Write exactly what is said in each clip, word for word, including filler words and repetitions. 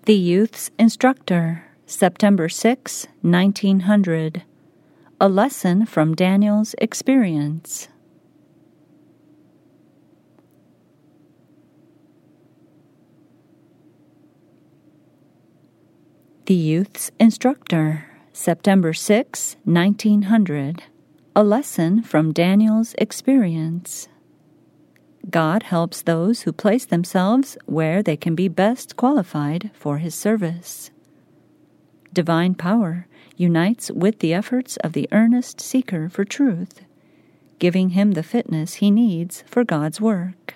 The Youth's Instructor, September sixth, nineteen hundred. A lesson from Daniel's experience. The Youth's Instructor, September sixth, nineteen hundred. A lesson from Daniel's experience. God helps those who place themselves where they can be best qualified for His service. Divine power unites with the efforts of the earnest seeker for truth, giving him the fitness he needs for God's work.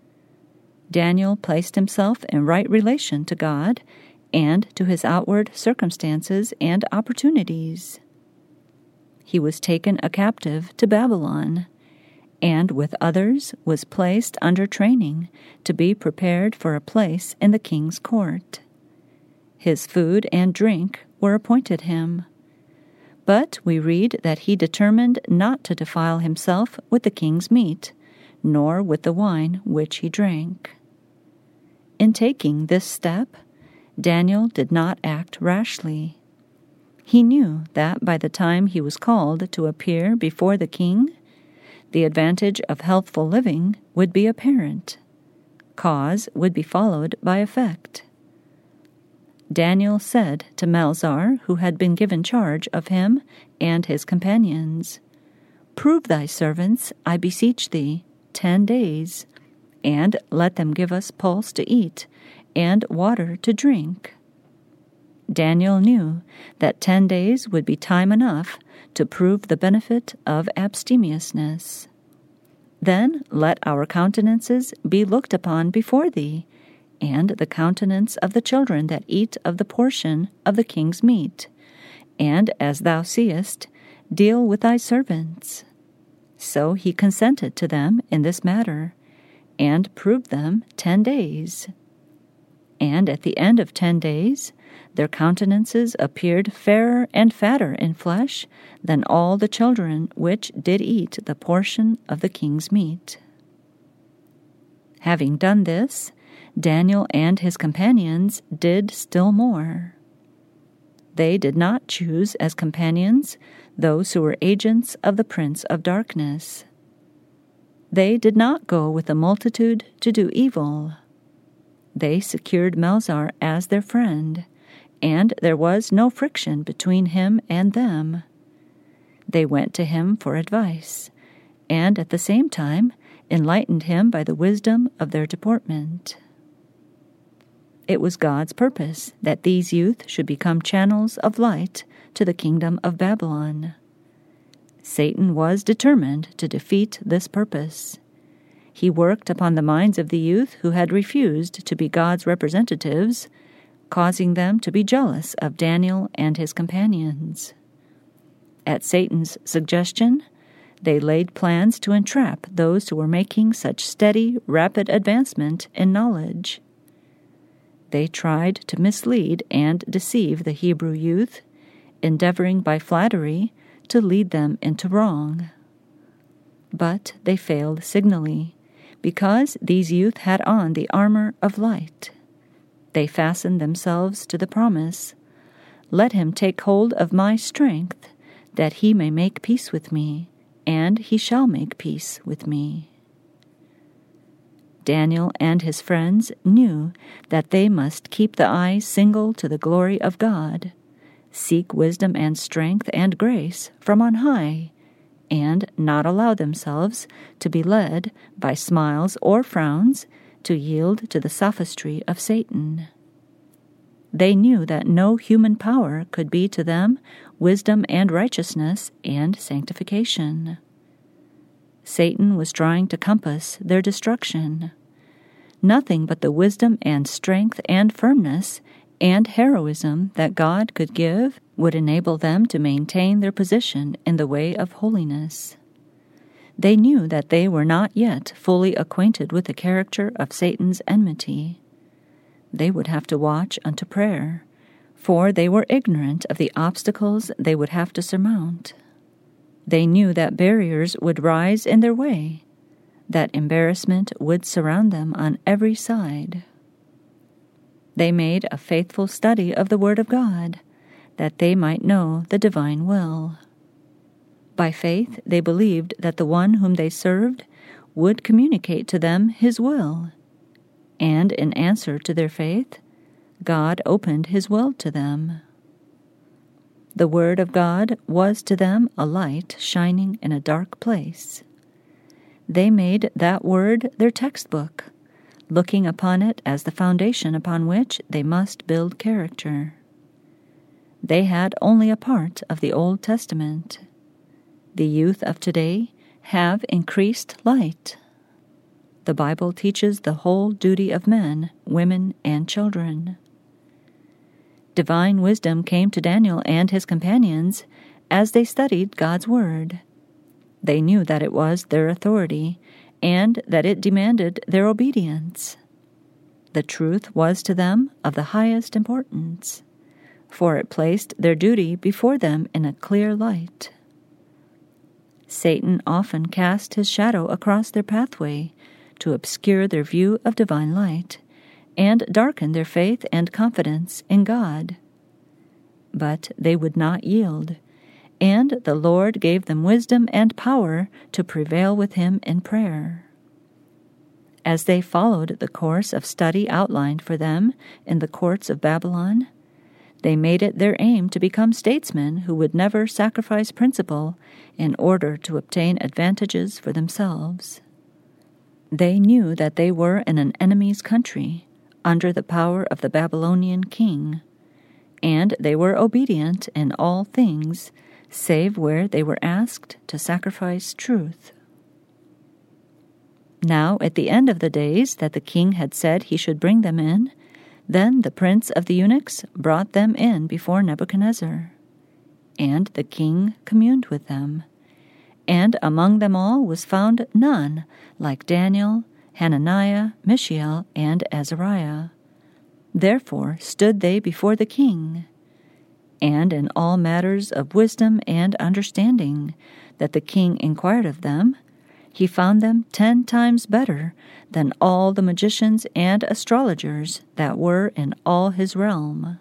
Daniel placed himself in right relation to God and to his outward circumstances and opportunities. He was taken a captive to Babylon, and with others was placed under training to be prepared for a place in the king's court. His food and drink were appointed him. But we read that he determined not to defile himself with the king's meat, nor with the wine which he drank. In taking this step, Daniel did not act rashly. He knew that by the time he was called to appear before the king, the advantage of healthful living would be apparent. Cause would be followed by effect. Daniel said to Melzar, who had been given charge of him and his companions, "Prove thy servants, I beseech thee, ten days, and let them give us pulse to eat and water to drink." Daniel knew that ten days would be time enough to prove the benefit of abstemiousness. "Then let our countenances be looked upon before thee, and the countenance of the children that eat of the portion of the king's meat, and as thou seest, deal with thy servants." So he consented to them in this matter, and proved them ten days. And at the end of ten days, their countenances appeared fairer and fatter in flesh than all the children which did eat the portion of the king's meat. Having done this, Daniel and his companions did still more. They did not choose as companions those who were agents of the prince of darkness. They did not go with the multitude to do evil. They secured Melzar as their friend, and there was no friction between him and them. They went to him for advice, and at the same time enlightened him by the wisdom of their deportment. It was God's purpose that these youth should become channels of light to the kingdom of Babylon. Satan was determined to defeat this purpose. He worked upon the minds of the youth who had refused to be God's representatives, causing them to be jealous of Daniel and his companions. At Satan's suggestion, they laid plans to entrap those who were making such steady, rapid advancement in knowledge. They tried to mislead and deceive the Hebrew youth, endeavoring by flattery to lead them into wrong. But they failed signally, because these youth had on the armor of light. They fastened themselves to the promise, "Let him take hold of my strength, that he may make peace with me, and he shall make peace with me." Daniel and his friends knew that they must keep the eye single to the glory of God, seek wisdom and strength and grace from on high, and not allow themselves to be led by smiles or frowns to yield to the sophistry of Satan. They knew that no human power could be to them wisdom and righteousness and sanctification. Satan was trying to compass their destruction. Nothing but the wisdom and strength and firmness and heroism that God could give would enable them to maintain their position in the way of holiness. They knew that they were not yet fully acquainted with the character of Satan's enmity. They would have to watch unto prayer, for they were ignorant of the obstacles they would have to surmount. They knew that barriers would rise in their way, that embarrassment would surround them on every side. They made a faithful study of the Word of God, that they might know the divine will. By faith they believed that the one whom they served would communicate to them his will, and in answer to their faith, God opened his will to them. The Word of God was to them a light shining in a dark place. They made that Word their textbook, looking upon it as the foundation upon which they must build character. They had only a part of the Old Testament. The youth of today have increased light. The Bible teaches the whole duty of men, women, and children. Divine wisdom came to Daniel and his companions as they studied God's Word. They knew that it was their authority and that it demanded their obedience. The truth was to them of the highest importance, for it placed their duty before them in a clear light. Satan often cast his shadow across their pathway to obscure their view of divine light and darken their faith and confidence in God. But they would not yield, and the Lord gave them wisdom and power to prevail with him in prayer. As they followed the course of study outlined for them in the courts of Babylon, they made it their aim to become statesmen who would never sacrifice principle in order to obtain advantages for themselves. They knew that they were in an enemy's country, under the power of the Babylonian king, and they were obedient in all things, save where they were asked to sacrifice truth. Now, at the end of the days that the king had said he should bring them in, then the prince of the eunuchs brought them in before Nebuchadnezzar. And the king communed with them. And among them all was found none like Daniel, Hananiah, Mishael, and Azariah. Therefore stood they before the king. And in all matters of wisdom and understanding that the king inquired of them, he found them ten times better than all the magicians and astrologers that were in all his realm.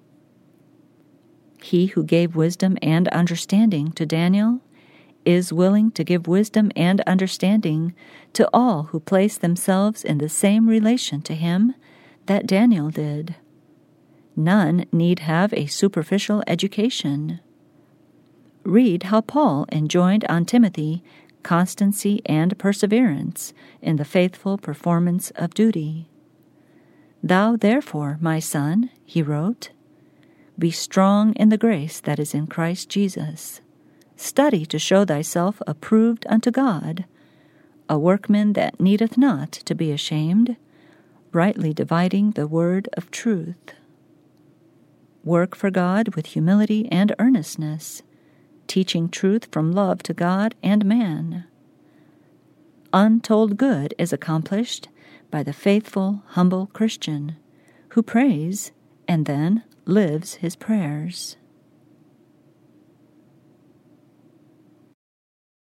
He who gave wisdom and understanding to Daniel is willing to give wisdom and understanding to all who place themselves in the same relation to him that Daniel did. None need have a superficial education. Read how Paul enjoined on Timothy constancy and perseverance in the faithful performance of duty. Thou therefore, my son, he wrote, be strong in the grace that is in Christ Jesus. Study to show thyself approved unto God, a workman that needeth not to be ashamed, rightly dividing the word of truth. Work for God with humility and earnestness, teaching truth from love to God and man. Untold good is accomplished by the faithful, humble Christian who prays and then lives his prayers.